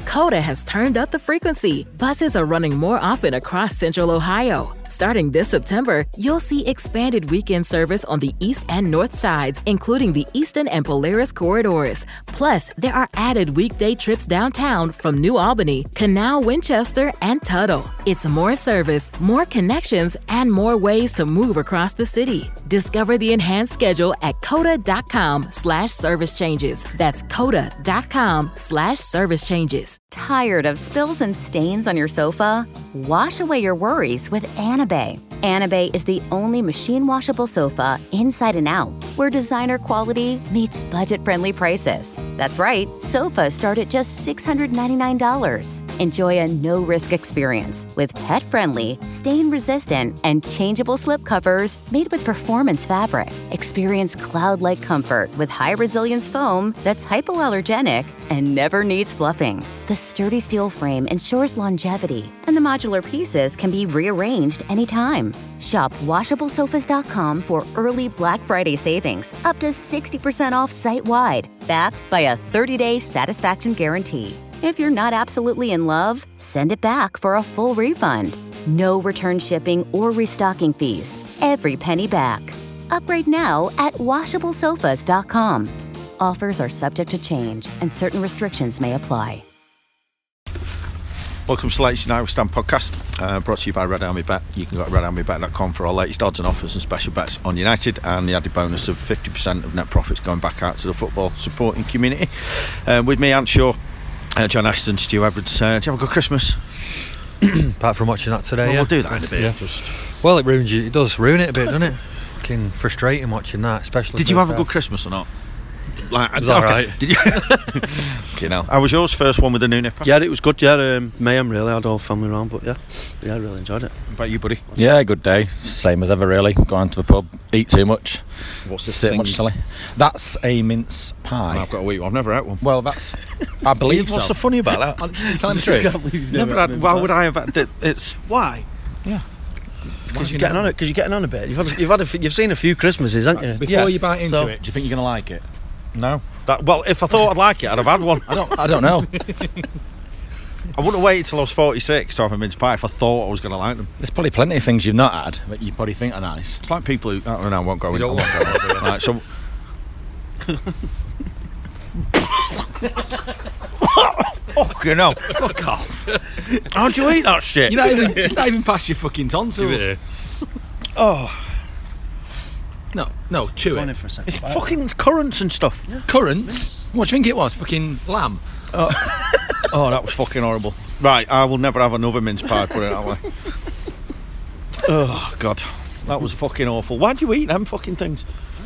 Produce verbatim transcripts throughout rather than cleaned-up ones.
Coda has turned up the frequency. Buses are running more often across Central Ohio. Starting this September, you'll see expanded weekend service on the east and north sides, including the Eastern and Polaris corridors. Plus, there are added weekday trips downtown from New Albany, Canal, Winchester, and Tuttle. It's more service, more connections, and more ways to move across the city. Discover the enhanced schedule at coda.com slash service changes. That's coda.com slash service changes. Tired of spills and stains on your sofa? Wash away your worries with Anabay. Anabay is the only machine washable sofa inside and out, where designer quality meets budget-friendly prices. That's right, sofas start at just six hundred ninety-nine dollars. Enjoy a no-risk experience with pet-friendly, stain-resistant, and changeable slipcovers made with performance fabric. Experience cloud-like comfort with high-resilience foam that's hypoallergenic and never needs fluffing. The sturdy steel frame ensures longevity, and the modular pieces can be rearranged anytime. Shop washable sofas dot com for early Black Friday savings, up to sixty percent off site-wide, backed by a thirty-day satisfaction guarantee. If you're not absolutely in love, send it back for a full refund. No return shipping or restocking fees. Every penny back. Upgrade now at washable sofas dot com. Offers are subject to change, and certain restrictions may apply. Welcome to the latest United Stand podcast, uh, brought to you by Red Army Bet. You can go to red army bet dot com for our latest odds and offers and special bets on United, and the added bonus of fifty percent of net profits going back out to the football supporting community. Uh, with me, Ant Shaw, uh, John Ashton, Stu Edwards. Uh, did you have a good Christmas? Apart from watching that today, well, yeah. We'll do that in a bit. Yeah. Just... Well, it ruins you. It does ruin it a bit, doesn't it? Fucking frustrating watching that, especially. Did you have a good Christmas or not? Like, it was okay. alright. Did you? Okay, now, how was yours? First one with the new nipper? Yeah, it was good. Yeah, um, mayhem really. I had all family around, but yeah, yeah, I really enjoyed it. What about you, buddy? Yeah, good day. Same as ever, really. Going to the pub, eat too much, What's this sit thing? much telly. That's a mince pie. Oh, I've got a week. I've never had one. Well, that's. I believe What's so. so funny about that? Are you telling the truth? Never had. Why would I have had it? It's Why? yeah. Because you're getting on it. Because you're getting on a bit. You've had, you've had, a, f- you've seen a few Christmases, haven't you? Before Yeah. you bite into So- it, do you think you're going to like it? No. That, well, if I thought I'd like it, I'd have had one. I don't. I don't know. I wouldn't have waited till I was forty-six to have a mince pie if I thought I was going to like them. There's probably plenty of things you've not had that you probably think are nice. It's like people who. I don't know. I won't go in. don't I won't go in. Right, so. Fucking hell. Fuck off. How'd you eat that shit? You're not even, it's not even past your fucking tonsils. Oh, No, no, chew Go on in it. for a second. it's fucking currants and stuff. Currants? What do you think it was? Fucking lamb? Oh, that was fucking horrible. Right, I will never have another mince pie, put it that way. Oh, God. That was fucking awful. Why'd you eat them fucking things?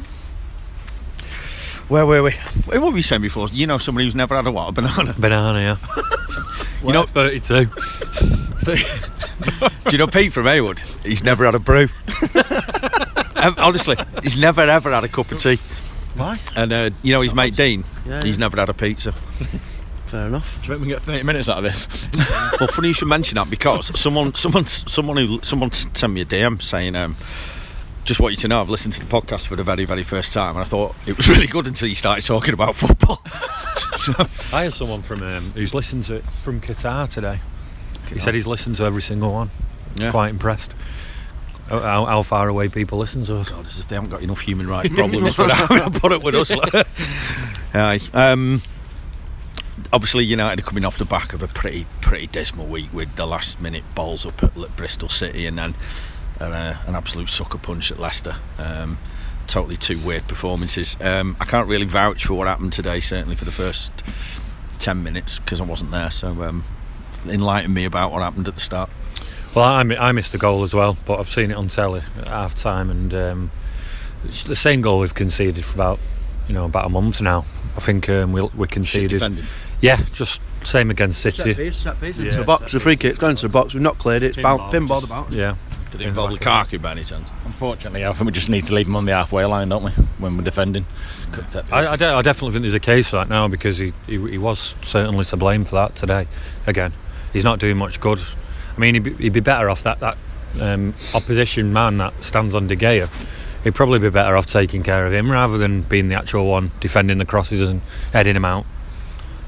Where were we? What were we saying before? You know somebody who's never had a what? A banana? Banana, yeah. You know, thirty-two. do you know Pete from Haywood? He's never had a brew. Um, honestly, he's never ever had a cup of tea. Why? And uh, you know his mate Dean? Yeah, He's yeah. never had a pizza. Fair enough. Do you think we can get thirty minutes out of this? Well, funny you should mention that, because someone, someone, someone who, someone sent me a D M saying, um, "Just want you to know, I've listened to the podcast for the very, very first time, and I thought it was really good until you started talking about football." So, I had someone from um, who's listened to it from Qatar today. He said he's listened to every single one. Yeah. Quite impressed. How, how, how far away people listen to us. God, as if they haven't got enough human rights problems for having to put up with us. Aye. Um, obviously, United are coming off the back of a pretty, pretty dismal week with the last-minute balls up at Bristol City, and then uh, an absolute sucker punch at Leicester. Um, totally two weird performances. Um, I can't really vouch for what happened today, certainly for the first ten minutes, because I wasn't there. So um, enlighten me about what happened at the start. Well, I, I missed the goal as well, but I've seen it on telly at half time, and um, it's the same goal we've conceded for about, you know, about a month now. I think um, we we conceded. Defending. Yeah, just same against Set City. piece, set piece into Yeah. the box. The free kick's gone into the box. We've not cleared it. It's Pinball, bound, pinballed just- about. Yeah. Did it involve Lukaku by any chance? Unfortunately, I think we just need to leave him on the halfway line, don't we, when we're defending? I, I, de- I definitely think there's a case for that now, because he, he he was certainly to blame for that today. Again, he's not doing much good. I mean, he'd be, he'd be better off that that um, opposition man that stands on De Gea. He'd probably be better off taking care of him rather than being the actual one defending the crosses and heading him out.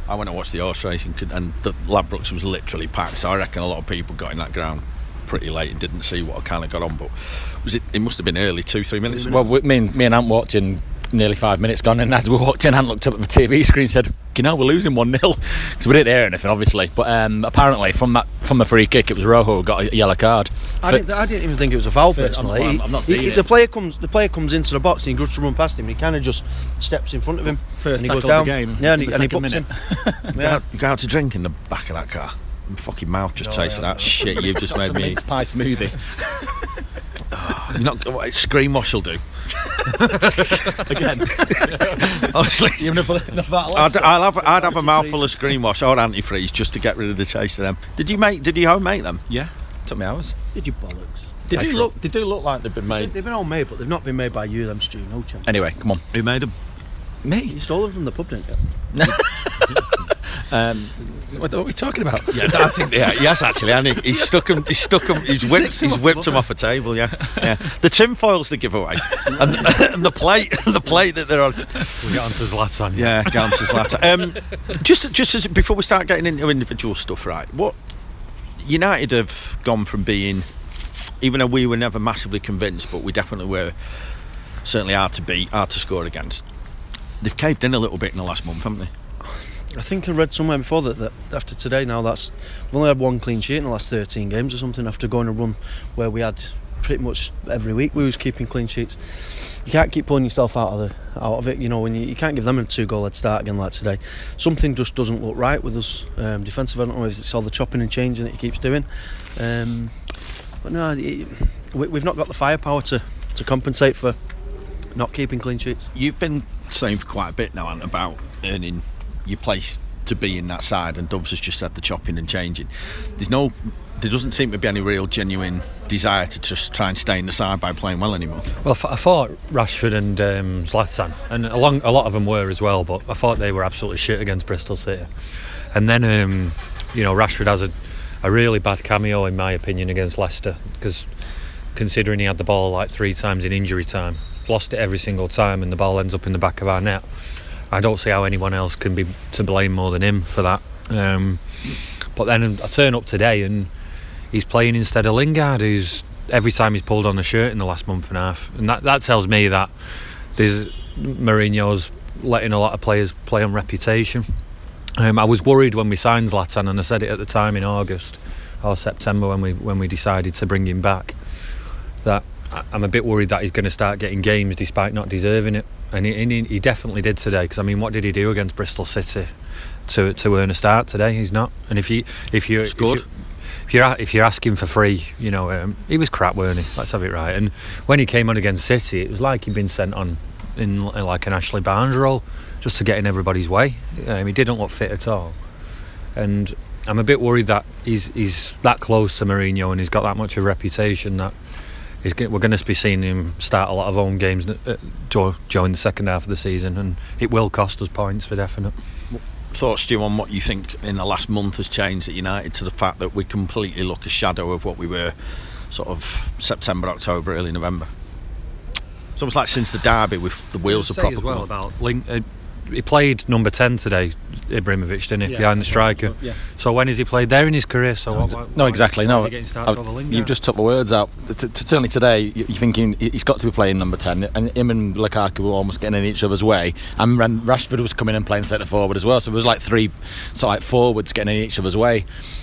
I went and watched the horse racing, and the Ladbrokes was literally packed. So I reckon a lot of people got in that ground pretty late and didn't see what kind of got on. But was it? It must have been early, two, three minutes. Well, we, me and me and Ant walked in nearly five minutes gone, and as we walked in, Ant looked up at the T V screen and said, "You know, we're losing one nil." So we didn't hear anything, obviously. But um, apparently, from that from the free kick, it was Rojo who got a yellow card. I didn't, I didn't even think it was a foul personally. I'm, I'm not seeing he, it. The player comes, the player comes into the box and he goes to run past him. And he kind of just steps in front of him. First and he goes tackle of down. the game. Yeah, and he, the and he second books minute. him. You Yeah. go, out, you go out to drink in the back of that car. My fucking mouth just No, tasted yeah. that shit you've just made Some me mince eat. pie smoothie. You're not what Screen Wash will do. Again. Honestly, Even if enough of that I'd, I'll have, I'd have a Antifreeze. mouthful of Screen Wash or antifreeze just to get rid of the taste of them. Did you make? Did you home make them? Yeah, took me hours. Did you bollocks? Did they Excellent. look? Did they look like they've been made? They've been all made, but they've not been made by you, them, Stu. No chance. Anyway, come on. Who made them? Me? You stole them from the pub, didn't you? Um, what are we talking about? Yeah, I think yeah, yes, actually, and he, he's stuck him. He's stuck him. He's whipped. He's whipped him off a table. Yeah, yeah. The tin foil's the giveaway, and, the, and the plate, the plate that they're on. We'll get on to Zlatan. Yeah, Gantz's latter. Um, just, just as before we start getting into individual stuff, right? What United have gone from being, even though we were never massively convinced, but we definitely were certainly hard to beat, hard to score against. They've caved in a little bit in the last month, haven't they? I think I read somewhere before that, that after today now that's we've only had one clean sheet in the last thirteen games or something after going a run where we had pretty much every week we was keeping clean sheets. You can't keep pulling yourself out of the out of it, you know, when you, you can't give them a two goal head start again like today. Something just doesn't look right with us um, defensive. I don't know if it's all the chopping and changing that he keeps doing, um, but no, it, we, we've not got the firepower to, to compensate for not keeping clean sheets. You've been saying for quite a bit now, Ant, about earning your place to be in that side, and Dubs has just said the chopping and changing. There's no, there doesn't seem to be any real genuine desire to just try and stay in the side by playing well anymore. Well, I, th- I thought Rashford and um, Zlatan, and along, a lot of them were as well, but I thought they were absolutely shit against Bristol City. And then, um, you know, Rashford has a, a really bad cameo, in my opinion, against Leicester, because considering he had the ball like three times in injury time, lost it every single time, and the ball ends up in the back of our net. I don't see how anyone else can be to blame more than him for that. Um, but then I turn up today and he's playing instead of Lingard, who's every time he's pulled on the shirt in the last month and a half, and that, that tells me that there's Mourinho's letting a lot of players play on reputation. Um, I was worried when we signed Zlatan, and I said it at the time in August or September when we when we decided to bring him back, that I'm a bit worried that he's going to start getting games despite not deserving it. And he, and he, he definitely did today, because I mean, what did he do against Bristol City to to earn a start today? He's not. And if you if you if, you, if you're if you're asking for free, you know, um, he was crap, weren't he? Let's have it right. And when he came on against City, it was like he'd been sent on in like an Ashley Barnes role, just to get in everybody's way. Um, he didn't look fit at all. And I'm a bit worried that he's he's that close to Mourinho, and he's got that much of a reputation that He's, we're going to be seeing him start a lot of home games uh, during the second half of the season, and it will cost us points for definite. Thoughts, Stu, on what you think in the last month has changed at United to the fact that we completely look a shadow of what we were sort of September, October, early November? It's almost like since the derby with the wheels are proper. As well about Link, uh, he played number ten today, Ibrahimovic, didn't he, Yeah. behind the striker. Yeah. So when has he played there in his career? So No, what, exa- why- no why- exactly. why No, is he getting started over Lingard? you've just took the words out. T- t- certainly today, you- you're thinking he's got to be playing number ten, and him and Lukaku were almost getting in each other's way. And Ran- Rashford was coming and playing centre forward as well, so it was like three, so like forwards getting in each other's way.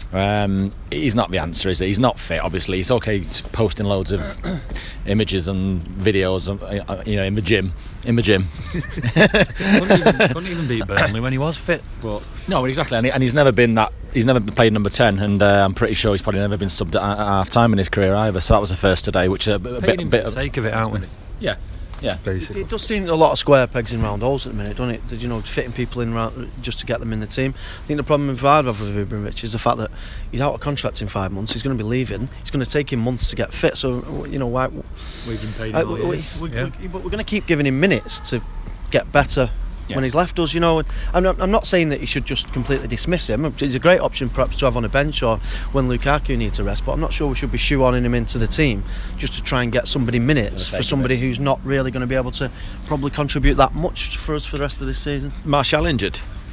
Um, he's not the answer, is he? He's not fit. Obviously, he's okay posting loads of images and videos, of, uh, you know, in the gym. In the gym. couldn't, even, couldn't even beat Burnley when he was fit. But no, but exactly, and, he, and he's never been that. He's never played number ten, and uh, I'm pretty sure he's probably never been subbed at, at half time in his career either. So that was the first today, which is a, a Paid bit, him bit for of the sake of it, aren't we? yeah, yeah. Basically. It does seem a lot of square pegs in round holes at the minute, doesn't it? You know, fitting people in round, just to get them in the team. I think the problem with I'd have with Ibrahimovic is the fact that he's out of contract in five months. He's going to be leaving. It's going to take him months to get fit. So, you know, why? We've been paid Uh, all we, year. we, Yeah. we, but we're going to keep giving him minutes to get better Yeah. when he's left us, you know. And I'm, I'm not saying that you should just completely dismiss him. It's a great option perhaps to have on a bench or when Lukaku needs a rest, but I'm not sure we should be shoehorning him into the team just to try and get somebody minutes For the sake for of somebody it. who's not really going to be able to probably contribute that much for us for the rest of this season. Martial injured?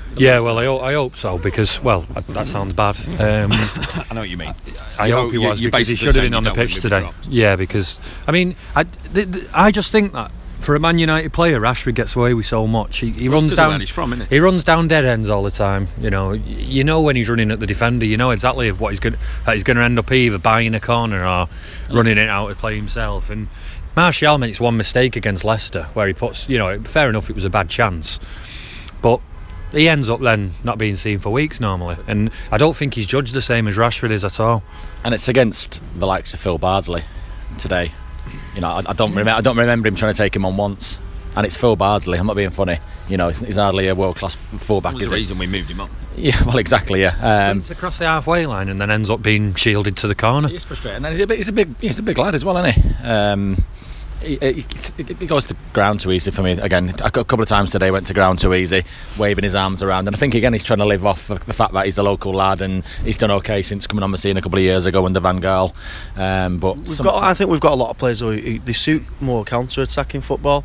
Yeah, well, I, ho- I hope so because, well, that sounds bad. Um, I know what you mean. I You- hope he you- was you're because he basically should have saying been on you the don't pitch want him today. dropped. Yeah, because I mean, I, th- th- I just think that for a Man United player, Rashford gets away with so much. He, he Well, runs it's 'cause of down. where he's from, isn't it? He runs down dead ends all the time. You know, Y- you know when he's running at the defender, you know exactly what he's going that he's going to end up either buying a corner or running it out to play himself. And Martial makes one mistake against Leicester where he puts, you know, fair enough, it was a bad chance, but he ends up then not being seen for weeks normally, and I don't think he's judged the same as Rashford is at all. And it's against the likes of Phil Bardsley today. You know, I, I don't remember. I don't remember him trying to take him on once. And it's Phil Bardsley. I'm not being funny. You know, he's, he's hardly a world-class fullback, That was is the he? reason we moved him up. Yeah, well, exactly. Yeah. Um, It's across the halfway line and then ends up being shielded to the corner. He's frustrating. And he's a big, he's a big, he's a big lad as well, isn't he? Um, he, he, he goes to ground too easy for me. Again, a couple of times today went to ground too easy, waving his arms around. And I think again he's trying to live off the fact that he's a local lad and he's done okay since coming on the scene a couple of years ago under Van Gaal. Um, but We've some- got, I think we've got a lot of players who, who they suit more counter-attacking football.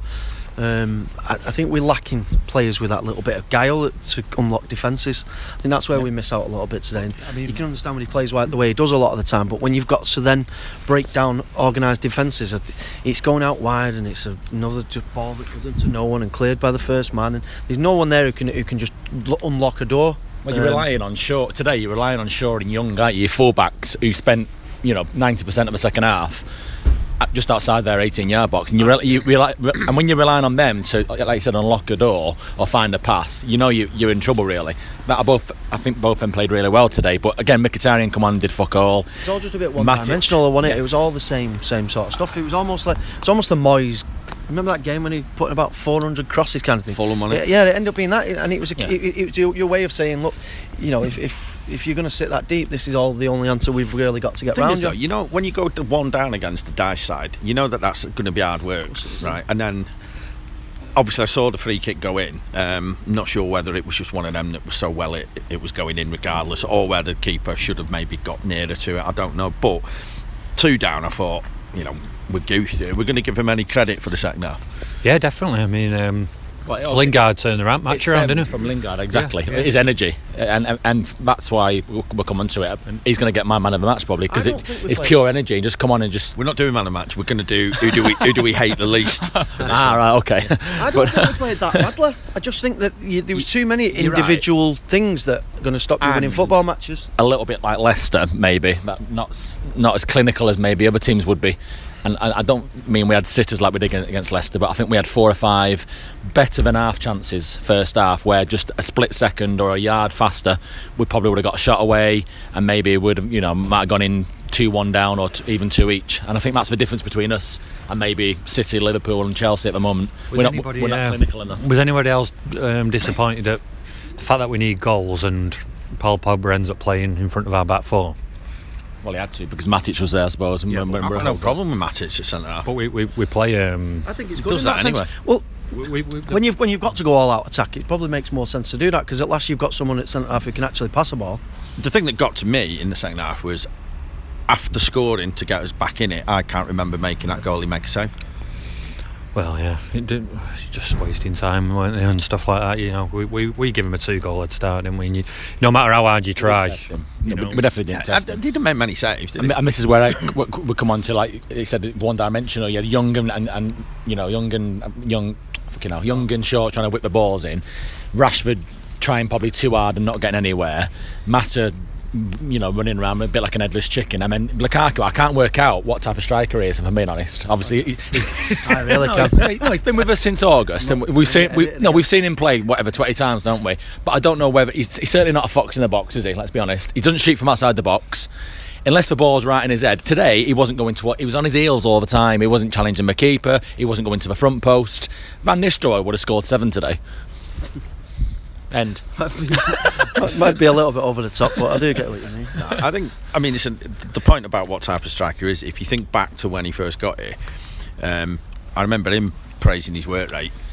Um, I, I think we're lacking players with that little bit of guile to unlock defences. I think that's where we miss out a little bit today. And I mean- you can understand when he plays like the way he does a lot of the time, but when you've got to then break down organised defences, it's going out wide and it's another just ball that goes into no one and cleared by the first man. And there's no one there who can who can just l- unlock a door. Well, you're Um, relying on Shaw today. You're relying on Shaw and Young, aren't you? Your fullbacks who spent, you know, ninety percent of the second half at- just outside their eighteen-yard box, and you, re- you rely, re- and when you're relying on them to, like you said, unlock a door or find a pass, you know you, you're in trouble really. But I both, I think both of them played really well today. But again, Mkhitaryan come on and did fuck all. It's all just a bit Matic. one-dimensional, wasn't it? Yeah. It was all the same, same sort of stuff. It was almost like it's almost the Moyes. Remember that game when he put in about four hundred crosses, kind of thing. Fulham on it. Yeah, yeah, it ended up being that, and it was a, Yeah. it, it, it was your, your way of saying, look, you know, if if, if you're going to sit that deep, this is all the only answer we've really got to get The thing round. is, though, you. you know, when you go to one down against the Dice side, you know that that's going to be hard work, right? And then, obviously, I saw the free kick go in. Um, I'm not sure whether it was just one of them that was so well it, it was going in regardless, or whether the keeper should have maybe got nearer to it. I don't know. But two down, I thought, you know, we're goosed here. We're going to give him any credit for the second half. Yeah, definitely. I mean, um, Well, Lingard turned the ramp match It's around, them didn't he? from Lingard, exactly. Yeah, yeah. His energy, and, and and that's why we'll, we'll come on to it. He's going to get my man of the match probably because I it, don't think we it's played- pure energy. Just come on and just. We're not doing man of the match. We're going to do who do we who do we hate the least. Ah, right, okay. I don't think we played that badly. I just think that you, there was too many You're right. individual things that are going to stop you winning And- football matches. A little bit like Leicester, maybe, but not s- not as clinical as maybe other teams would be. And, and I don't mean we had sitters like we did against- against Leicester, but I think we had four or five better than half chances first half, where just a split second or a yard faster, we probably would have got a shot away, and maybe would have, you know, might have gone in two one down or t- even two each. And I think that's the difference between us and maybe City, Liverpool, and Chelsea at the moment. Was We're not, anybody, we're not uh, clinical enough. Was anybody else um, disappointed at the fact that we need goals and Paul Pogba ends up playing in front of our back four? Well, he had to because Matic was there, I suppose. And Yeah, when- but when I've we're got no held problem with Matic at centre half. But we, we, we play. Um, I think it's good Does in that that, sense. anyway. Well, we, we, when you've when you've got to go all out attack, it probably makes more sense to do that because at last you've got someone at centre half who can actually pass a ball. The thing that got to me in the second half was after scoring to get us back in it. I can't remember making that goalie make a save. well, yeah, it did, just wasting time, weren't they, and stuff like that. You know, we, we, we give him a two goal head start, didn't we? And you, no matter how hard you try, Test him. you No, know. we, we definitely didn't I, test I him. didn't make many saves, did And, he? and this is where I we we come on to, like he said, one dimensional. You had Young and, and, and you know Young and Young, fucking hell, Young and Shaw trying to whip the balls in. Rashford trying probably too hard and not getting anywhere. Massa, you know, running around a bit like an headless chicken. I mean, Lukaku, I can't work out what type of striker he is, if I'm being honest. Obviously, he, he's, I really no, can. he's, no, he's been with us since August, and we've seen we, no, we've seen him play whatever twenty times, don't we? But I don't know whether he's, he's certainly not a fox in the box, is he? Let's be honest. He doesn't shoot from outside the box. Unless the ball's right in his head. Today, he wasn't going to what he was on his heels all the time. He wasn't challenging the keeper. He wasn't going to the front post. Van Nistelrooy would have scored seven today. End. Might be a little bit over the top, but I do get what you mean. No, I think. I mean, listen. The point about what type of striker is, if you think back to when he first got here, um, I remember him praising his work rate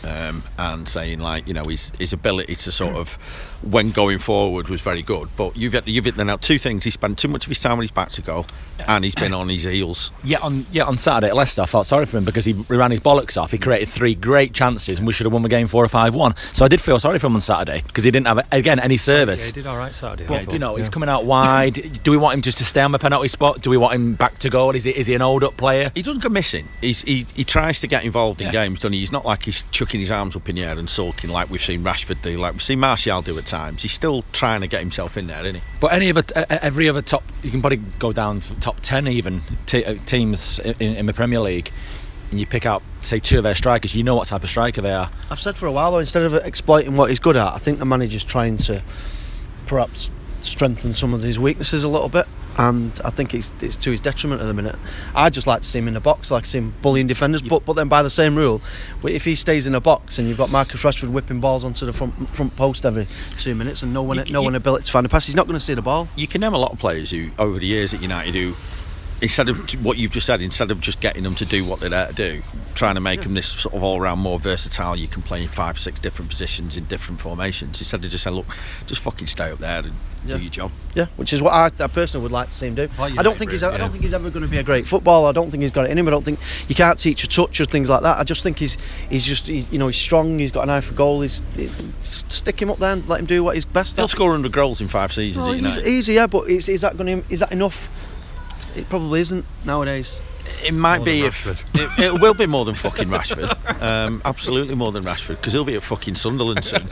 um, and saying like, you know, his his ability to sort of, when going forward, was very good. But you've hit, you've hit there now two things: he spent too much of his time with his back to goal, and he's been on his heels. Yeah, on yeah on Saturday at Leicester, I felt sorry for him because he ran his bollocks off. He created three great chances, and we should have won the game four or five one. So I did feel sorry for him on Saturday because he didn't have again any service. Yeah, he did all right Saturday. But, you know, he's coming out wide. Do we want him just to stay on the penalty spot? Do we want him back to goal? Is he is he an old up player? He doesn't go missing. He's, he he tries to get involved in Yeah. games, doesn't he? He's not like he's chucking his arms up in the air and sulking like we've seen Rashford do, like we've seen Martial do at times. He's still trying to get himself in there, isn't he? But any other every other top, you can probably go down to top ten even t- teams in, in the Premier League, and you pick out say two of their strikers. You know what type of striker they are. I've said for a while though, instead of exploiting what he's good at, I think the manager's trying to perhaps strengthen some of his weaknesses a little bit, and I think it's, it's to his detriment at the minute. I just like to see him in the box, like to see him bullying defenders, but but then by the same rule, if he stays in a box and you've got Marcus Rashford whipping balls onto the front front post every two minutes and no one You- no you- one ability to find a pass, he's not going to see the ball. You can name a lot of players who, over the years at United, who, instead of t- what you've just said, instead of just getting them to do what they're there to do, trying to make Yeah. them this sort of all-round more versatile, you can play in five, six different positions in different formations. Instead of just saying, look, just fucking stay up there and Yeah. do your job. Yeah, which is what I, I personally would like to see him do. Like I don't United think he's. route, I don't yeah. think he's ever going to be a great footballer. I don't think he's got it in him. I don't think you can't teach a touch or things like that. I just think he's he's just he, you know he's strong. He's got an eye for goal. He's he, stick him up there and let him do what he's best He'll at. score one hundred goals in five seasons Oh, at he's, United. easy, yeah, but is, is that going to is that enough? It probably isn't nowadays. It might More be than if Rashford. it, it will be more than fucking Rashford. Um, absolutely more than Rashford, because he'll be at fucking Sunderland soon.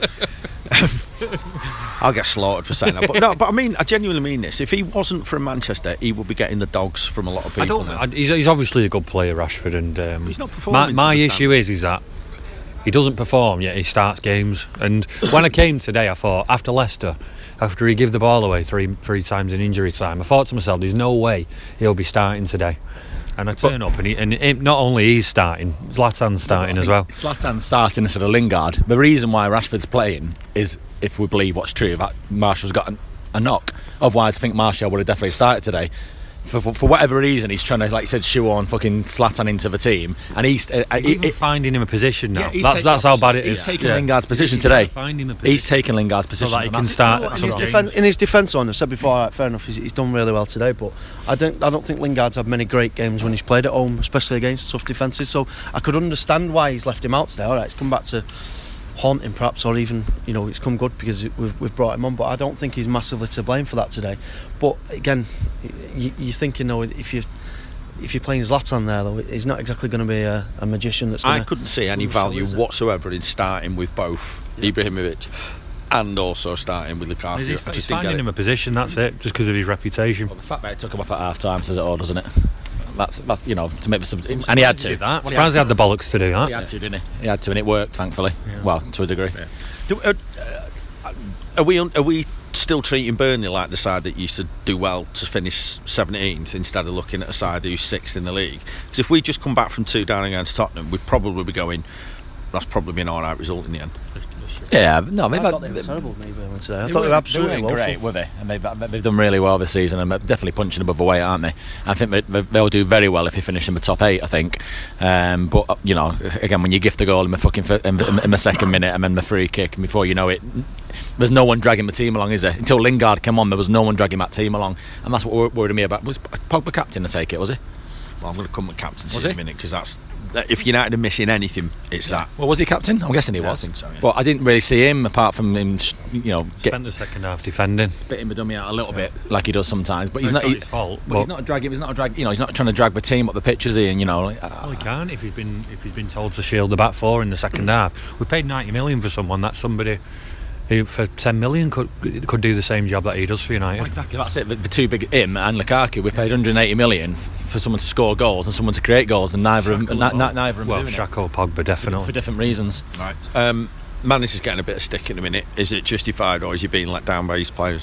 I'll get slaughtered for saying that, but no. But I mean, I genuinely mean this. If he wasn't from Manchester, he would be getting the dogs from a lot of people. I don't. now. I, he's, he's obviously a good player, Rashford, and um, He's not performing My, my to the issue is, is that he doesn't perform yet he starts games. And when I came today, I thought after Leicester, after he gave the ball away three three times in injury time, I thought to myself, there's no way he'll be starting today. And I turn up and he, and it, not only he's starting, Zlatan's starting as well. Zlatan starting instead of Lingard. The reason why Rashford's playing is, if we believe what's true, that Martial's got an, a knock. Otherwise, I think Martial would have definitely started today. For, for, for whatever reason, he's trying to, like you said, shoehorn fucking Zlatan into the team, and he's uh, He's he- even he- finding him a position now. Yeah, he's that's take- that's how bad it he's is. taking Yeah. Lingard's position He's today. finding him a position He's taking Lingard's position. that he and can that's- start In some his, games. defen- in his defence, on, I said before, all right, fair enough, he's, he's done really well today, but I don't, I don't think Lingard's had many great games when he's played at home, especially against tough defences. So I could understand why he's left him out today. All right, it's come back to haunt him perhaps, or even, you know, it's come good because it, we've, we've brought him on. But I don't think he's massively to blame for that today. But again, you, you're thinking though, if you if you're playing Zlatan there though, he's not exactly going to be a, a magician that's. I Gonna, couldn't see any Who's so value is it? whatsoever in starting with both Ibrahimovic and also starting with Lukaku. He's, I he's just didn't finding get him it. a position. That's it, just because of his reputation. Well, the fact that he took him off at half time says it all, doesn't it? That's that's you know to make the sub- and he had to. Did that. Well, he Surprised he had had the bollocks to do He that. had to, didn't he? He had to, and it worked, thankfully. Yeah. Well, to a degree. Yeah. Do, uh, uh, are we are we still treating Burnley like the side that used to do well to finish seventeenth instead of looking at a side who's sixth in the league? Because if we just come back from two down against Tottenham, we'd probably be going, that's probably been an alright result in the end. Yeah, no, I they've thought had, they were terrible, maybe today. I They thought they were weren't- absolutely they weren't woeful. great, were they? And they've, they've done really well this season, and they're definitely punching above the weight, aren't they? I think they, they- they'll do very well if they finish in the top eight. I think, um, but uh, you know, again, when you gift the goal in the fucking fir- in, the- in the second minute, and then the free kick, and before you know it, there's no one dragging the team along, is there? Until Lingard came on, there was no one dragging that team along, and that's what wor- worried me about. Was Pogba captain to take it? Was he? Well, I'm going to come with captaincy Was in a he? minute because that's if United are missing anything, it's that. Well, was he captain? I'm guessing he Yeah, I was. think so, yeah. But I didn't really see him apart from him, you know, get, Spent the second half defending. spitting the dummy out a little bit like he does sometimes. But he's It's not. not He, his fault, but but- he's not dragging. He's not a drag. You know, he's not trying to drag the team up the pitch, is he? And you know, like, uh, Well, he can't if he's been if he's been told to shield the back four in the second half. We paid ninety million for someone that somebody who for ten million could could do the same job that he does for United. Well, exactly, that's it. The, the two big, him and Lukaku, we paid one hundred eighty million f- for someone to score goals and someone to create goals, and neither of them, Shaq n- n- neither of them Well, are doing Shaq or Pogba it for definitely. different reasons. Right. Um, Manager's getting a bit of stick in a minute. Is it justified, or is he being let down by his players?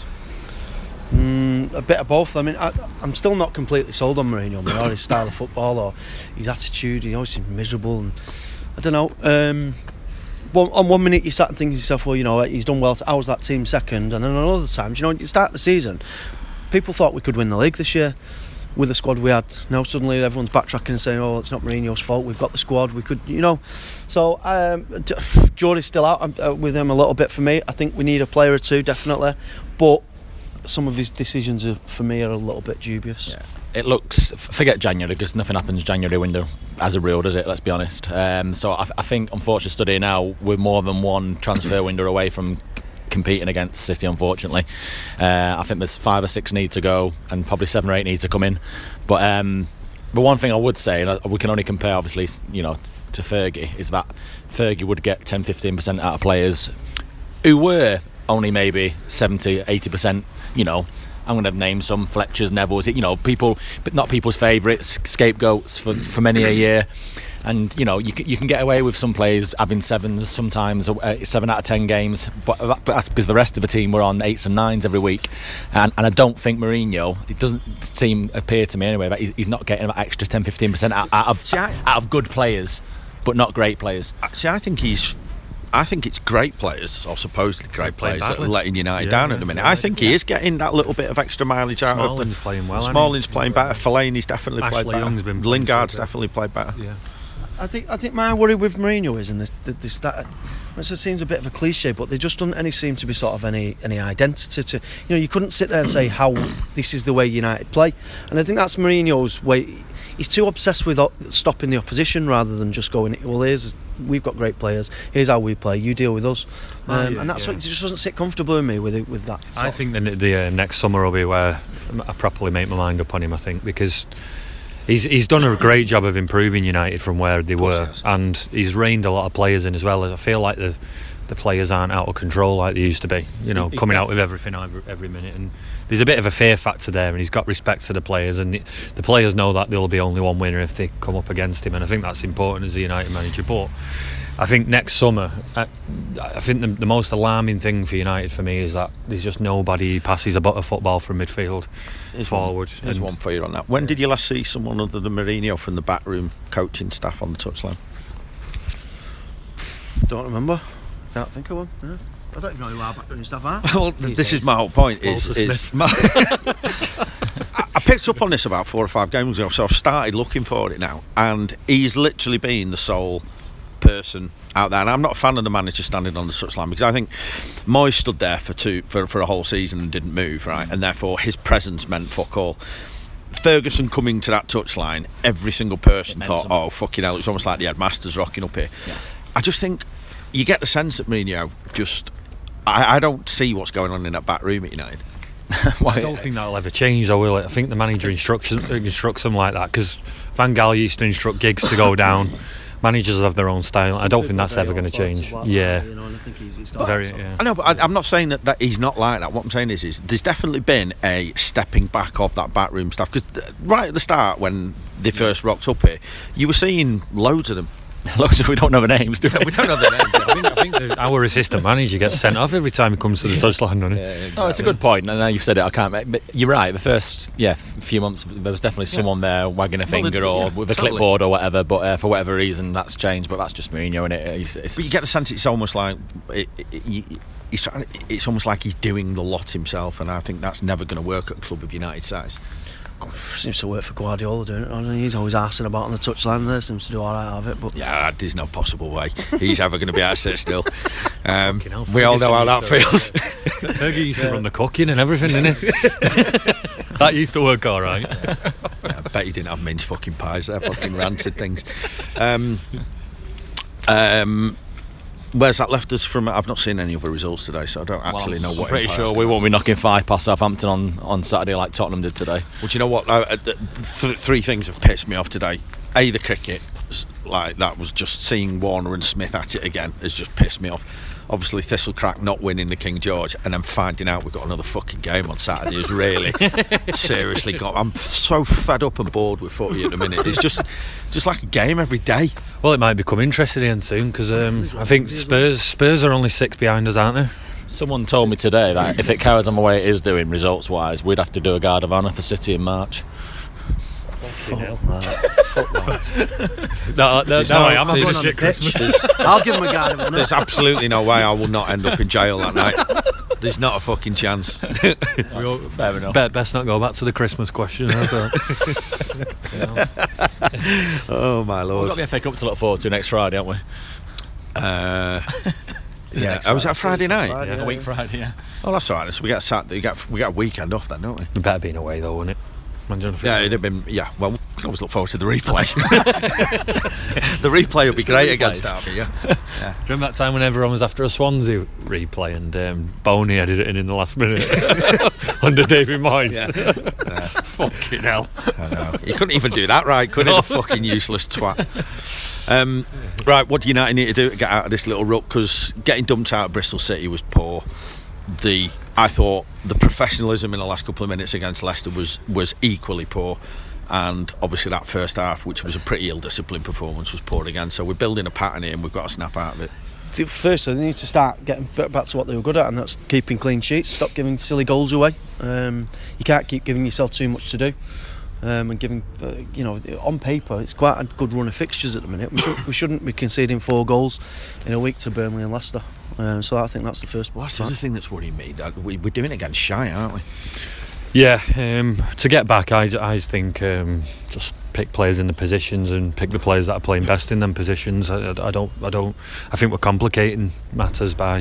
Mm, a bit of both. I mean, I, I'm still not completely sold on Mourinho, I mean, or his style of football, or his attitude. He always seems miserable, and I don't know. Um, one, on one minute you start thinking to yourself, well, you know, he's done well. How was that team second? And then on other times, you know, you start the season, people thought we could win the league this year. with the squad we had. Now suddenly everyone's backtracking and saying, "Oh, it's not Mourinho's fault. We've got the squad. We could, you know." So um, Geordie's still out uh, with him a little bit for me. I think we need a player or two definitely, but some of his decisions are, for me are a little bit dubious. Yeah. It looks, forget January, because nothing happens January window as a rule, does it? Let's be honest. Um, so I, I think, unfortunately, study now we're more than one transfer window away from competing against City, unfortunately. Uh, I think there's five or six need to go, and probably seven or eight need to come in. But um, the one thing I would say, and we can only compare, obviously, you know, to Fergie, is that Fergie would get ten to fifteen percent out of players who were only maybe seventy, eighty percent, you know. I'm going to name some Fletchers, Nevilles, you know, people, but not people's favourites, scapegoats for, for many a year. And, you know, you can, you can get away with some players having sevens sometimes, uh, seven out of ten games, but, but that's because the rest of the team were on eights and nines every week. And, and I don't think Mourinho, it doesn't seem, appear to me anyway, that he's, he's not getting that extra ten to fifteen percent out, out, of, See, I, out of good players, but not great players. See, I think he's... I think it's great players, or supposedly great players, that are letting United yeah, down yeah, at the minute. yeah, I think yeah. he is getting that little bit of extra mileage out of them. Smalling's playing well. Smalling's playing better. Fellaini's definitely Ashley played better. Young's been playing Lingard's so good. definitely played better. Yeah. I think I think my worry with Mourinho is, and this, this that it seems a bit of a cliche, but there just doesn't any seem to be sort of any any identity to, you know, you couldn't sit there and say how this is the way United play, and I think that's Mourinho's way. He's too obsessed with stopping the opposition rather than just going, well, here's we've got great players, here's how we play, you deal with us. Um, oh, yeah, and that's yeah. what, it just doesn't sit comfortable with me with it, with that. I think the, the uh, next summer will be where I properly make my mind up on him, I think, because he's he's done a great job of improving United from where they were, he has. and he's reined a lot of players in as well. I feel like the the players aren't out of control like they used to be, you know, He's coming def- out with everything every, every minute, and there's a bit of a fear factor there, and he's got respect for the players, and the, the players know that there'll be only one winner if they come up against him, and I think that's important as a United manager. But I think next summer, I, I think the, the most alarming thing for United for me is that there's just nobody who passes a bit of football from midfield There's forward. One, there's and one for you on that. When did you last see someone other than Mourinho from the backroom coaching staff on the touchline? Don't remember. Can't think of one. Yeah. I don't even know who our backroom staff are. Well, this is my whole point. Is, Walter is my I, I picked up on this about four or five games ago, so I've started looking for it now, and he's literally been the sole person out there. And I'm not a fan of the manager standing on the touchline, because I think Moyes stood there for two for, for a whole season and didn't move, right? And therefore his presence meant fuck all. Ferguson coming to that touchline, every single person thought, something. oh fucking hell, it's almost like the headmaster's rocking up here. Yeah. I just think you get the sense that Mourinho just I, I don't see what's going on in that back room at United. I don't think that'll ever change, though, will it? I think the manager instructs instructs them like that, because Van Gaal used to instruct Giggs to go down. Managers have their own style. I don't think that's ever going to change. Yeah, You know, and I think he's, he's got very. that. Yeah. I know, but I, I'm not saying that, that he's not like that. What I'm saying is, is there's definitely been a stepping back of that backroom stuff. Because right at the start, when they first rocked up here, you were seeing loads of them. Loads of we don't know the names, do we? We don't know their names. I think, I think the, our assistant manager gets sent off every time he comes to the touchline, doesn't he? Yeah, exactly. Oh, it's a good point, and now you've said it, I can't. But you're right. The first, yeah, few months there was definitely someone there wagging a Well, finger the- or yeah, with a totally. clipboard or whatever. But uh, for whatever reason, that's changed. But that's just Mourinho, and it. It's, it's, But you get the sense it's almost like it, it, it, he's trying. It's almost like he's doing the lot himself, and I think that's never going to work at a club of United size. Seems to work for Guardiola doing it. Doesn't he? He's always arsing about on the touchline there. Seems to do all right out of it. But Yeah, there's no possible way he's ever going to be able to sit still. Um, Fucking hell, we all know how that Ferguson feels. Fergie used to run the cooking and everything, didn't he? That used to work all right. Yeah, I bet he didn't have mince fucking pies. They're fucking rancid things. Um, um, where's that left us from? I've not seen any other results today, so I don't actually know I'm what. pretty Empire's sure we gonna- won't be knocking five past Southampton on, on Saturday like Tottenham did today. Well, do you know what? Uh, uh, th- three things have pissed me off today. A, the cricket, s- like that was just seeing Warner and Smith at it again has just pissed me off. Obviously, Thistlecrack not winning the King George, and then finding out we've got another fucking game on Saturday has really seriously got. I'm so fed up and bored with footy at the minute. It's just, just like a game every day. Well, it might become interesting again soon, because um, I think Spurs Spurs are only six behind us, aren't they? Someone told me today that if it carries on the way it is doing results wise, we'd have to do a guard of honour for City in March. fuck that. Fuck that. No, no, There's no, no- I am having a there's- shit Christmas. There's, I'll give him a guard of honour. there's absolutely no way I will not end up in jail that night. There's not a fucking chance. All, fair enough. Be- best not go back to the Christmas question. I don't. You know. Oh my We've lord. got the F A Cup to look forward to next Friday, haven't we? Uh, yeah. next Oh, was that Friday. Friday night? Friday, Yeah. A week Friday, yeah. Oh, that's all right. So we got Saturday. We got we got a weekend off then, don't we? It better be in away though, wouldn't it? Imagine if it- Yeah, it'd have been. Yeah. Well, we can always look forward to the replay. The replay will be It's the great replays. against Derby. Yeah. Do you remember that time when everyone was after a Swansea replay and um, Boney headed it in in the last minute under David Moyes? Yeah. Fucking hell. I know. He couldn't even do that right, could he? The fucking useless twat. Um, right, what do United need to do to get out of this little rut? Because getting dumped out of Bristol City was poor. The I thought the professionalism in the last couple of minutes against Leicester was was equally poor, and obviously that first half, which was a pretty ill-disciplined performance, was poor again. So we're building a pattern here, and we've got to snap out of it. The- Firstly, they need to start getting back back to what they were good at, and that's keeping clean sheets. Stop giving silly goals away. Um, you can't keep giving yourself too much to do. Um, and giving, uh, you know, on paper, it's quite a good run of fixtures at the minute. We, should, we shouldn't be conceding four goals in a week to Burnley and Leicester. Um, so I think that's the first. Well, that's the other thing that's worrying me. That we, we're doing it against Shy, aren't we? Yeah, um, to get back, I, I think um, just pick players in the positions and pick the players that are playing best in them positions. I, I, I don't, I don't. I think we're complicating matters by, you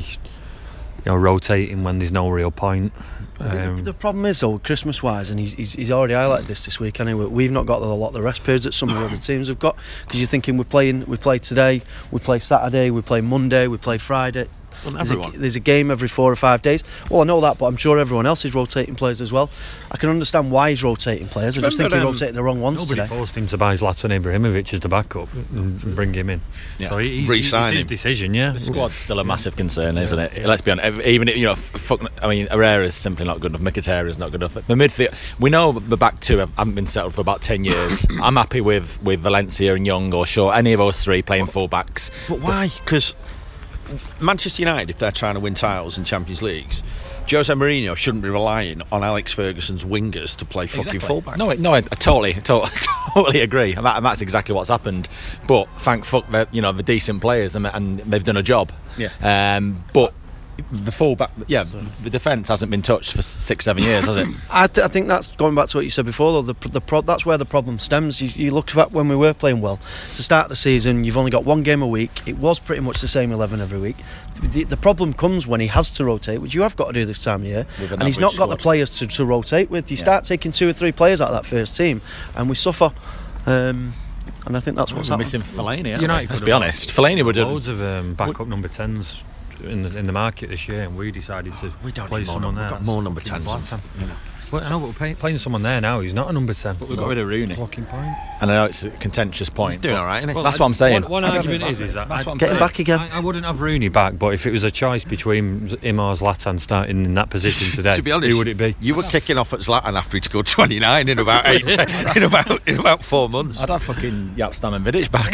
know, rotating when there's no real point. Um, The problem is though, Christmas wise, and he's, he's, he's already highlighted this this week anyway, we've not got a lot of the rest periods that some of the other teams have got, because you're thinking we're playing we play today, we play Saturday, we play Monday, we play Friday. Well, There's a, everyone. there's a game every four or five days. Well, I know that, but I'm sure everyone else is rotating players as well. I can understand why he's rotating players. I just think Remember, he's um, rotating the wrong ones Nobody today. forced him to buy Zlatan Ibrahimovic as the backup and and bring him in. Yeah. So he, he, Re-sign it's his him. decision, yeah. The squad's still a massive concern, isn't it? Let's be honest. Even you know, f- fuck, I mean, Herrera's simply not good enough. Mkhitaryan's not good enough. The midfield, we know the back two have, haven't been settled for about ten years. I'm happy with with Valencia and Young or Shaw, any of those three playing full backs. But why? Because Manchester United, if they're trying to win titles in Champions Leagues, Jose Mourinho shouldn't be relying on Alex Ferguson's wingers to play fucking fullback. No, no, I, I totally, to- totally agree, and, that, and that's exactly what's happened. But thank fuck that you know the decent players and, and they've done a job. Yeah. Um, but the fullback, yeah, the defence hasn't been touched for six, seven years, has it? I, th- I think that's going back to what you said before though, the, the pro- that's where the problem stems. You, you look back when we were playing well, to start the season you've only got one game a week. It was pretty much the same eleven every week. The, the problem comes when he has to rotate, which you have got to do this time of year, With an and he's not average got the squad. players to, to rotate with. You Yeah. start taking two or three players out of that first team and we suffer, um, and I think that's what's We're happening. missing Fellaini, aren't United we? Let's could be have honest. Fellaini would have. Loads of um, backup number tens in the, in the market this year, and we decided to We don't play need more someone num- there. we've got more number Fucking tens than- Zlatan. Well, I know, but we're pay, playing someone there now. He's not a number ten. But we got rid of Rooney. Fucking point. And I know it's a contentious point. Doing but- all right, isn't he? Well, That's I- what I'm saying. One, one argument is, is that That's I, what I'm Get him saying. back again. I, I wouldn't have Rooney back, but if it was a choice between him or Zlatan starting in that position today, to be honest, who would it be? You were kicking off at Zlatan after he'd scored twenty-nine in about eight, in about in about four months. I'd have fucking Jaap Stam and Vidic back.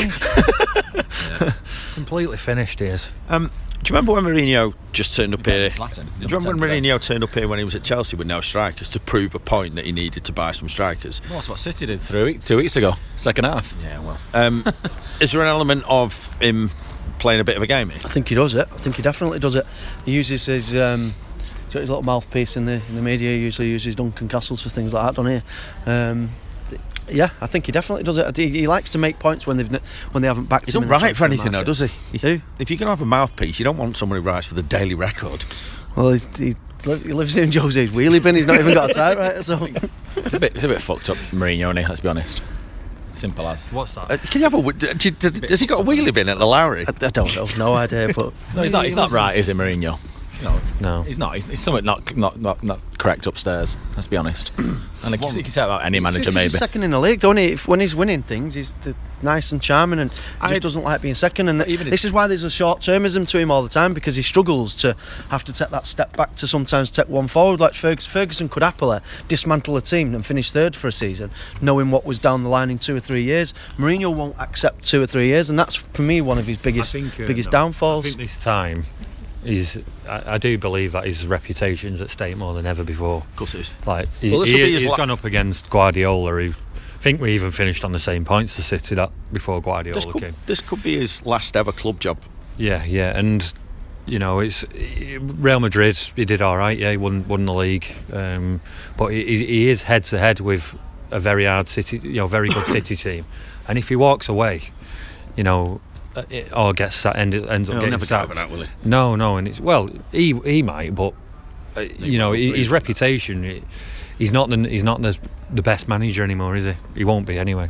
Completely finished, he is. Um, do you remember when Mourinho just turned up here? Zlatan, Do you remember when Mourinho turned up here when he was at Chelsea with no strikers to prove a point that he needed to buy some strikers? Well, that's what City did three weeks, two weeks ago, second half. Yeah, well, um, is there an element of him playing a bit of a game here? I think he does it. I think he definitely does it. He uses his um, he's got his little mouthpiece in the in the media. He usually uses Duncan Castles for things like that, doesn't he? Um, yeah, I think he definitely does it. He, he likes to make points when they've n- when they haven't backed He him. doesn't in the write for transfer anything, though, market. does he? Who? If you're going to have a mouthpiece, you don't want someone who writes for the Daily Record. Well, he's, he, li- he lives in Jose's wheelie bin. He's not even got a typewriter. So It's a bit, it's a bit fucked up, Mourinho, isn't he? Let's be honest. Simple as. What's that? Uh, can you have a? w- do you- Does, does he got a wheelie bin at the Lowry? I, I don't know, no idea. But No, he's not. He's not right, is he, Mourinho? No, No. he's not. He's, he's something not, not not not correct upstairs. Let's be honest. And like you, you can say about any manager, he's maybe. second in the league, don't he? If, when he's winning things, he's the, nice and charming, and he I- just doesn't like being second. And even this is why there's a short-termism to him all the time, because he struggles to have to take that step back to sometimes take one forward. Like Ferguson, Ferguson could happily dismantle a team and finish third for a season, knowing what was down the line in two or three years. Mourinho won't accept two or three years, and that's for me one of his biggest I think, uh, biggest no, downfalls. I think this time, he's. I, I do believe that his reputation's at stake more than ever before. Of course, it is. Like he, Well, this will he, be his he's la- gone up against Guardiola, who I think we even finished on the same points as City that before Guardiola This could, came. this could be his last ever club job. Yeah, yeah, and you know, it's Real Madrid. He did all right. Yeah, he won won the league, um, but he, he is head to head with a very hard City, you know, very good City team. And if he walks away, you know, it, or gets sa- end, ends up He'll getting never sacked. go with that, will he? No, no, and it's well, he he might, but uh, you know, his, his reputation. It, he's not the he's not the the best manager anymore, is he? He won't be anyway.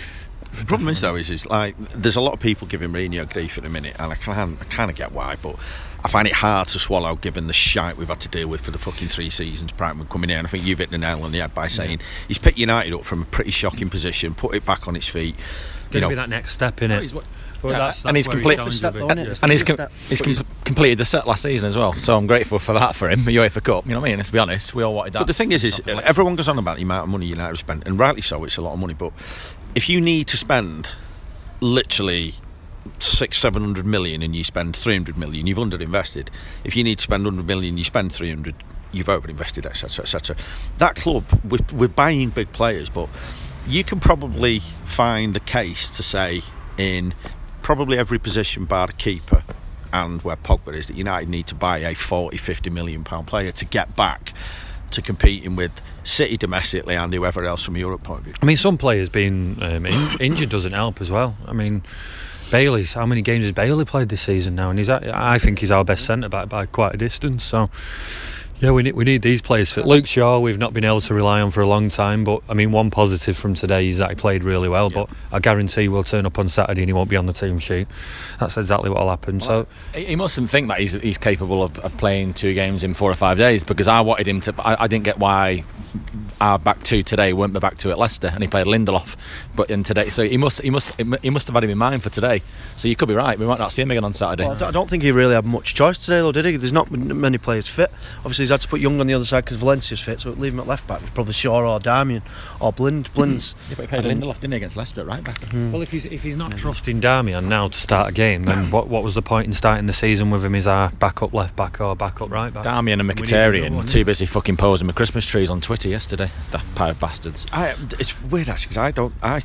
The problem is though is, is like there's a lot of people giving Mourinho grief at the minute, and I can I kind of get why, but I find it hard to swallow given the shite we've had to deal with for the fucking three seasons prior to coming in. And I think you've hit the nail on the head by saying yeah. he's picked United up from a pretty shocking position, put it back on its feet. Going to be that next step in it. Well, yeah, that's, that's and he's complete, he's, and he's, com- he's com- completed the set last season as well. So I'm grateful for that for him. The UEFA Cup, you know what I mean? Let's be honest, we all wanted that. But the thing is, is everyone goes on about the amount of money United have spent, and rightly so. It's a lot of money, but if you need to spend literally six, seven hundred million, and you spend three hundred million, you've underinvested. If you need to spend hundred million, you spend three hundred, you've overinvested, et cetera, et cetera. That club, we're, we're buying big players, but you can probably find a case to say in probably every position bar the keeper and where Pogba is that United need to buy a forty, fifty million pound player to get back to competing with City domestically and whoever else from a Europe point of view. I mean, some players being um, in, injured doesn't help as well. I mean, Bailey's, how many games has Bailey played this season now? And he's, I think he's our best centre back by quite a distance. So, yeah, we need we need these players fit. Luke Shaw, we've not been able to rely on for a long time, but I mean, one positive from today is that he played really well. Yeah. But I guarantee we'll turn up on Saturday and he won't be on the team sheet. That's exactly what'll happen. Well, so he mustn't think that he's he's capable of, of playing two games in four or five days, because I wanted him to. I, I didn't get why our back two today weren't the back two at Leicester, and he played Lindelof, but in today, so he must he must he must have had him in mind for today. So you could be right. We might not see him again on Saturday. Well, I don't think he really had much choice today, though, did he? There's not many players fit. Obviously, he's had to put Young on the other side because Valencia's fit, so leave him at left back. It's probably Shaw or Darmian or Blind. Blind's. Yeah, but he played Lindelof, didn't he, against Leicester, right back? Mm. Well, if he's if he's not trusting Darmian now to start a game, then what what was the point in starting the season with him as our backup left back or backup right back? Darmian and Mkhitaryan were too busy fucking posing with Christmas trees on Twitter yesterday. That pair of bastards. I, it's weird actually because I don't I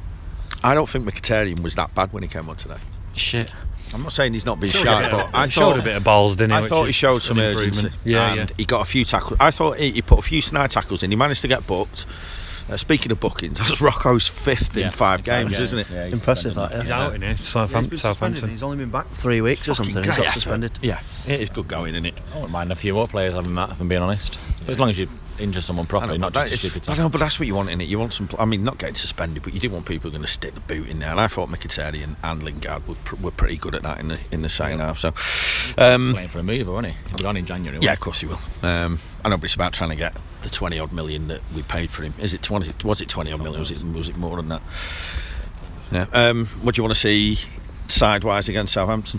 I don't think Mkhitaryan was that bad when he came on today. Shit. I'm not saying he's not been shy, but I he thought showed a bit of balls, didn't he? I thought he showed some urgency. Yeah, and yeah. he got a few tackles. I thought he, he put a few snide tackles in. He managed to get booked. Uh, speaking of bookings, that's Rocco's fifth yeah, in five in games, five isn't games. it? Yeah, he's impressive that. Yeah. He's out in it. Southampton. Yeah, Southampton. He's only been back three weeks or something. He's got suspended. Yeah, it is good going, isn't it? I wouldn't mind a few more players having that, if I'm being honest. As long as you injure someone properly, know, not just a is, stupid I time. know, but that's what you want in it. You want some. I mean, not getting suspended, but you do want people who are going to stick the boot in there. And I thought Mkhitaryan and Lingard were, pr- were pretty good at that in the in the second yeah. half. So, um, playing for a mover, wasn't he? He'll be on in January. Yeah, of course he will. Um, I know, but it's about trying to get the twenty odd million that we paid for him. Is it twenty? Was it twenty odd million? Was it was it more than that? Yeah. Um, what do you want to see sidewise against Southampton?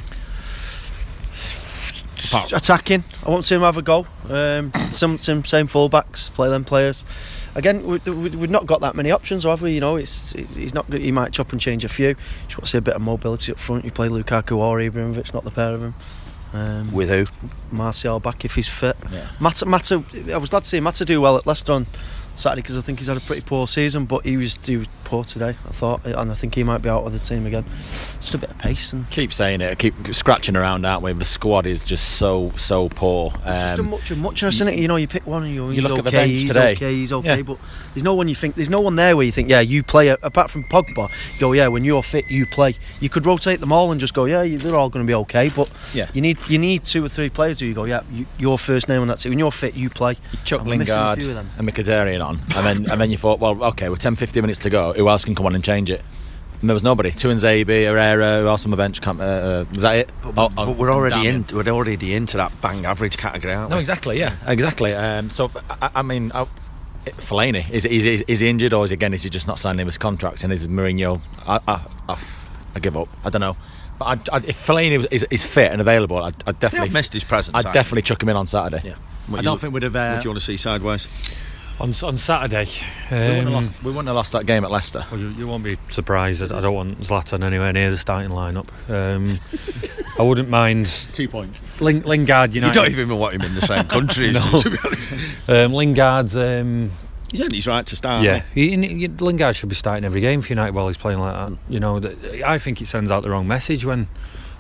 Attacking. I want to see him have a go. Um, some, some same fullbacks, play them players. Again, we, we, we've not got that many options, have we? You know, it's he's not. He might chop and change a few. Just want to see a bit of mobility up front. You play Lukaku or Ibrahimovic, not the pair of them. Um, With who? Martial back if he's fit. Yeah. Mata, Mata, I was glad to see Mata do well at Leicester on Saturday because I think he's had a pretty poor season, but he was, he was poor today, I thought, and I think he might be out of the team again. Just a bit of pace. And keep saying it, keep scratching around, aren't we? The squad is just so, so poor. Um, it's just a much of muchness, isn't it? You know, you pick one and you, you he's look okay, at the bench he's today. okay, he's okay, Yeah. but there's no one you think, there's no one there where you think, yeah, you play, apart from Pogba, you go, yeah, when you're fit, you play. You could rotate them all and just go, yeah, they're all going to be okay, but yeah. you need you need two or three players who you go, yeah, you, your first name on that team. When you're fit, you play. You chuck I'm Lingard and Mkhitaryan on, and then and then you thought, well, okay, we're ten, fifteen minutes to go. Who else can come on and change it? And there was nobody. Tuanzebe, Herrera, who else on the bench? Uh, uh, was that it? But, oh, but oh, we're already in. in. We're already into that bang average category, aren't we? No, exactly. Yeah, exactly. Um, so I, I mean, I, Fellaini is, is is is he injured, or is again is he just not signing his contract? And is Mourinho? I I, I, I give up. I don't know. But I, I, if Fellaini is, is fit and available, I'd, I'd definitely You've missed his presence. I'd definitely chuck him in on Saturday. Yeah. I don't look, think we'd have. Uh, what do you want to see sideways? On on Saturday, um, we, wouldn't have lost, we wouldn't have lost that game at Leicester. Well, you, you won't be surprised. I don't want Zlatan anywhere near the starting lineup. Um, I wouldn't mind two points. Ling, Lingard, United. You don't even want him in the same country, no. you, to be honest. Um, Lingard's. Um, He's only his right to start. Yeah, he, he, Lingard should be starting every game for United while he's playing like that. You know, the, I think it sends out the wrong message when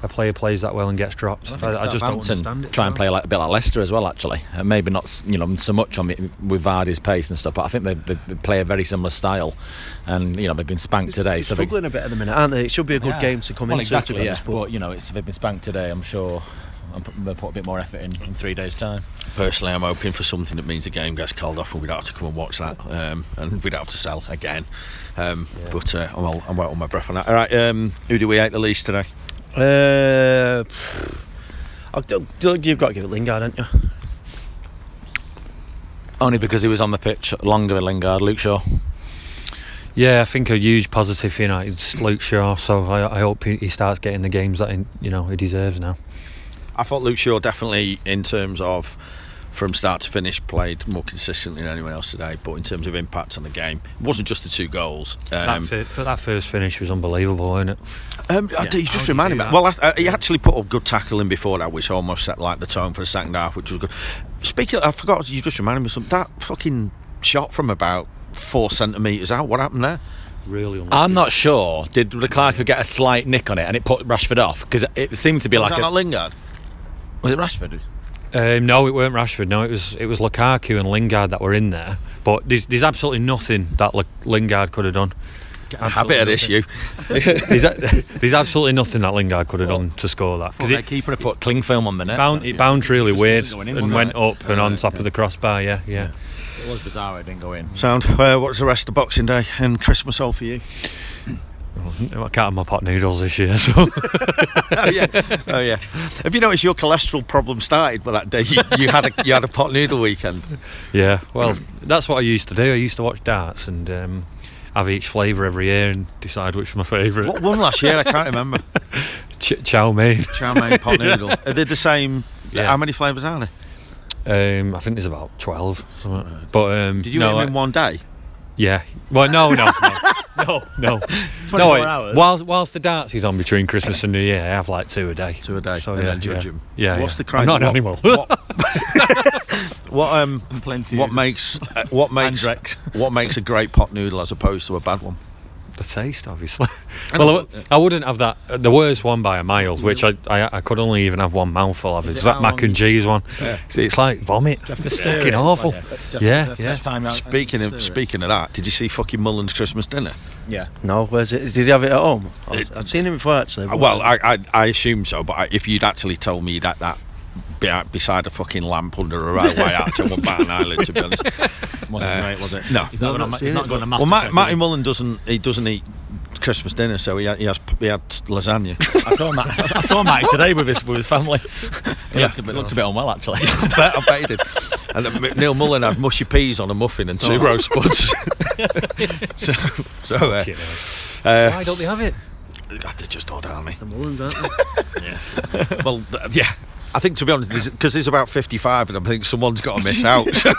a player plays that well and gets dropped. I, I, I just don't understand it. Try and play like a bit like Leicester as well, actually. Uh, maybe not, you know, so much on it with Vardy's pace and stuff, but I think they, they, they play a very similar style, and you know they've been spanked today. They're so struggling they, a bit at the minute, aren't they? It should be a good yeah. game to come well, into. Exactly, to yeah. but, but you know, it's they've been spanked today. I'm sure they'll put a bit more effort in in three days' time. Personally, I'm hoping for something that means the game gets called off and we don't have to come and watch that, um, and we don't have to sell again. Um, yeah. But uh, I'm, all, I'm wet on my breath on that. All right, um, who do we hate the least today? Uh, you've got to give it Lingard, haven't you? Only because he was on the pitch longer than Lingard, Luke Shaw. Yeah, I think a huge positive for United is Luke Shaw. So I, I hope he, he starts getting the games that he, you know he deserves now. I thought Luke Shaw definitely, in terms of from start to finish, played more consistently than anyone else today. But in terms of impact on the game, it wasn't just the two goals. Um, that, for that first finish was unbelievable, wasn't it? Um, yeah. You just reminded me. Well, I, I, he actually put a good tackle in before that, which almost set like the tone for the second half, which was good. Speaking, of, I forgot. You just reminded me of something. That fucking shot from about four centimetres out. What happened there? Really unlucky. I'm not sure. Did Lukaku get a slight nick on it and it put Rashford off? Because it seemed to be was like that a not Lingard? Was it Rashford? Um, no, it weren't Rashford. No, it was it was Lukaku and Lingard that were in there. But there's there's absolutely nothing that L- Lingard could have done. Habit of this, you. there's, a, there's absolutely nothing that Lingard could have done to score that. Because the keeper put cling film on the net. Bound, it bounced really weird in, and went it? up and on top yeah. of the crossbar. Yeah, yeah. It was bizarre. It didn't go in. Sound. Uh, what's the rest of Boxing Day and Christmas all for you? I can't have my pot noodles this year, so. oh yeah, oh yeah. Have you noticed your cholesterol problem started by that day? You, you had a you had a pot noodle weekend. Yeah, well, that's what I used to do. I used to watch darts and um, have each flavour every year and decide which was my favourite. What won last year? I can't remember. Ch- chow mein. Chow mein pot noodle. Are they the same? Yeah. How many flavours are there? Um, I think there's about twelve. Something. But um, did you no, eat them in one day? Yeah. Well, no, no, no. No, no. twenty-four no, hours. Whilst, whilst the darts is on between Christmas and New Year, I have like two a day. Two a day, so, and yeah, then judge yeah. them. Yeah. What's yeah. the criteria? I'm not an animal. What, what um? Plenty what makes uh, what makes what makes a great pot noodle as opposed to a bad one? The taste, obviously. Well, I, I wouldn't have that. The worst one by a mile, which I I, I could only even have one mouthful of. It's that mac and cheese one. Yeah. It's like vomit. It's fucking awful. Yeah, yeah. yeah. Speaking of speaking of that, did you see fucking Mullen's Christmas dinner? Yeah. No, where's it? Did he have it at home? It, I'd seen him before actually. Well, I, I I assume so, but I, if you'd actually told me that that. Beside a fucking lamp under a railway arch on Baton Island, to be honest. Wasn't uh, great, was it? No, he's not, no, going, he's not going to master. Well, Matt, Martin Mullen doesn't. He doesn't eat Christmas dinner, so he, he has he had lasagna. I saw Matt. I saw Matt today with his with his family. He yeah. looked a bit, looked a bit unwell actually. I, bet, I bet he did. And uh, Neil Mullen had mushy peas on a muffin and two roast spuds. so, so uh, uh, why don't they have it? They just don't, aren't they? The Mullens, aren't they? Yeah. Well, uh, yeah. I think, to be honest, because there's, there's about fifty-five of them, I think someone's got to miss out. So,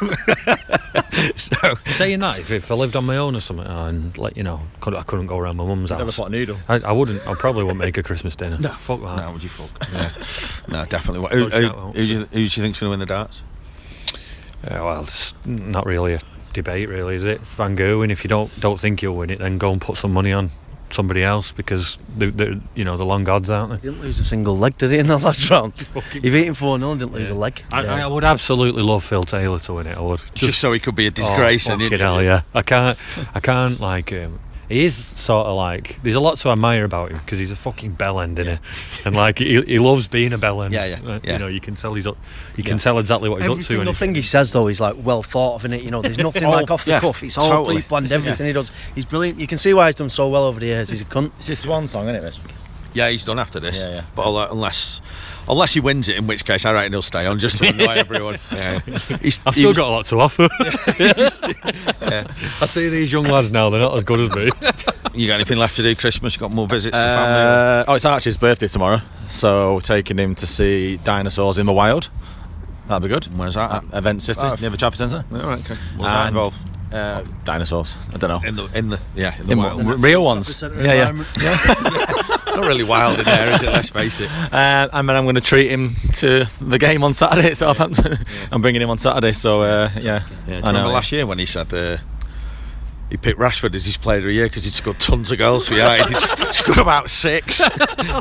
so. Saying that, if, if I lived on my own or something, and like you know, could, I couldn't go around my mum's house. Have a pot noodle. I, I wouldn't. I probably wouldn't make a Christmas dinner. No, fuck that. No, would you fuck? Yeah. No, definitely. Who, who, who, who, do you, who do you think's going to win the darts? Uh, well, it's not really a debate, really, is it? Van Gerwen. If you don't don't think he'll win it, then go and put some money on somebody else because they're, they're you know the long odds, aren't they? He didn't lose a single leg, did he, in the last round? He beat him four nil and didn't lose yeah. a leg. I, yeah. I would absolutely love Phil Taylor to win it. I would just, just so he could be a disgrace. Oh, and fucking hell, yeah. I can't. I can't like. Um, he is sort of like. There's a lot to admire about him because he's a fucking bellend, isn't yeah. he? And like he, he loves being a bellend. Yeah, yeah. Uh, yeah. You know, you can tell he's up. You yeah. can tell exactly what he's Every up to. Every single thing he says though is like well thought of, in it. You know, there's nothing oh, like off the yeah, cuff. It's all totally. pre-planned. Everything yes. he does, he's brilliant. You can see why he's done so well over the years. He's a cunt. It's his swan song, isn't it? This? Yeah, he's done after this. Yeah, yeah. But unless, unless he wins it, in which case I reckon he'll stay on just to annoy everyone. Yeah. He's, I've still was, got a lot to offer. yeah. yeah. I see these young lads now; they're not as good as me. You got anything left to do? Christmas? Got more visits uh, to family? Oh, it's Archie's birthday tomorrow, so we're taking him to see dinosaurs in the wild. That'd be good. Where's that? At Event City, oh, near the Trafford Centre. Oh, right, okay. What's that involve? Uh, dinosaurs. I don't know. In the in the yeah in the in wild. R- real ones. Yeah, yeah. yeah. Not really wild in there, is it? Let's face it. Uh, and then I'm going to treat him to the game on Saturday at Southampton. Yeah. I'm bringing him on Saturday, so uh, yeah. yeah. Do you remember last year when he said uh, he picked Rashford as his player of the year because he'd scored tons of goals for United. He'd scored about six. Yeah.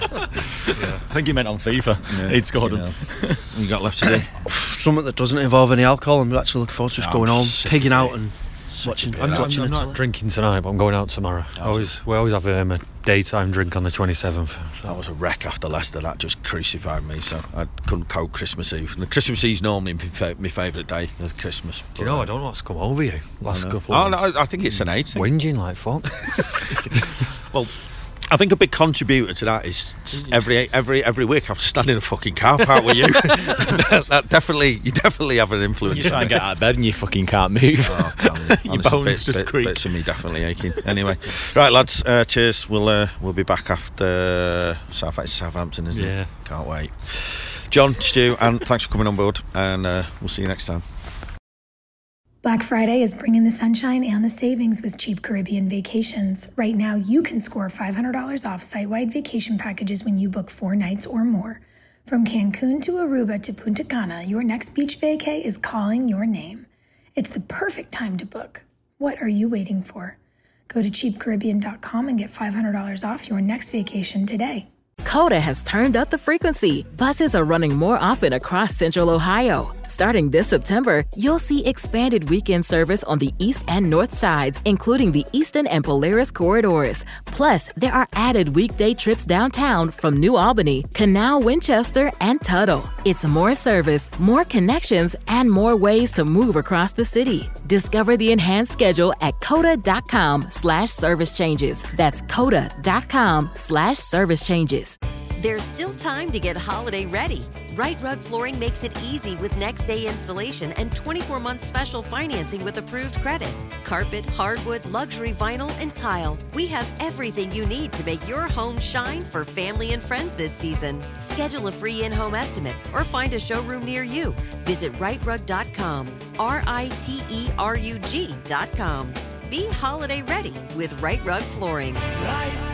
I think he meant on FIFA. Yeah, he'd scored them. You got left to do? Something that doesn't involve any alcohol. I'm actually looking forward to just Oh, going home, sick pigging of out it. and watching. I'm I'm not- watching I'm the not telly. drinking tonight, but I'm going out tomorrow. I always, we always have um, a daytime drink on the twenty-seventh. That was a wreck after Leicester. That just crucified me. So I couldn't cope Christmas Eve. And the Christmas Eve's normally my, fa- my favourite day. The Christmas. Do you know, I don't know what's come over you last couple Oh of no, months. I I think it's an age thing. Whinging like fuck. Well, I think a big contributor to that is every every every week I have to stand in a fucking car park with you. that, that definitely, you definitely have an influence. You try and get out of bed and you fucking can't move. Oh, tell me. Your Honestly, bones bits, just bit- creak. Bits of me definitely aching. Anyway, right, lads. Uh, cheers. We'll uh, we'll be back after South it's Southampton, isn't Yeah. it? Can't wait. John, Stu, and thanks for coming on board. And uh, we'll see you next time. Black Friday is bringing the sunshine and the savings with Cheap Caribbean Vacations. Right now, you can score five hundred dollars off site-wide vacation packages when you book four nights or more. From Cancun to Aruba to Punta Cana, your next beach vacay is calling your name. It's the perfect time to book. What are you waiting for? Go to cheap caribbean dot com and get five hundred dollars off your next vacation today. Coda has turned up the frequency. Buses are running more often across Central Ohio. Starting this September, you'll see expanded weekend service on the east and north sides, including the Eastern and Polaris corridors. Plus, there are added weekday trips downtown from New Albany, Canal, Winchester, and Tuttle. It's more service, more connections, and more ways to move across the city. Discover the enhanced schedule at coda.com slash service changes. That's coda.com slash service changes. There's still time to get holiday ready. Right Rug Flooring makes it easy with next day installation and twenty-four month special financing with approved credit. Carpet, hardwood, luxury vinyl, and tile. We have everything you need to make your home shine for family and friends this season. Schedule a free in-home estimate or find a showroom near you. Visit right rug dot com, R I T E R U G dot com. Be holiday ready with Right Rug Flooring. Right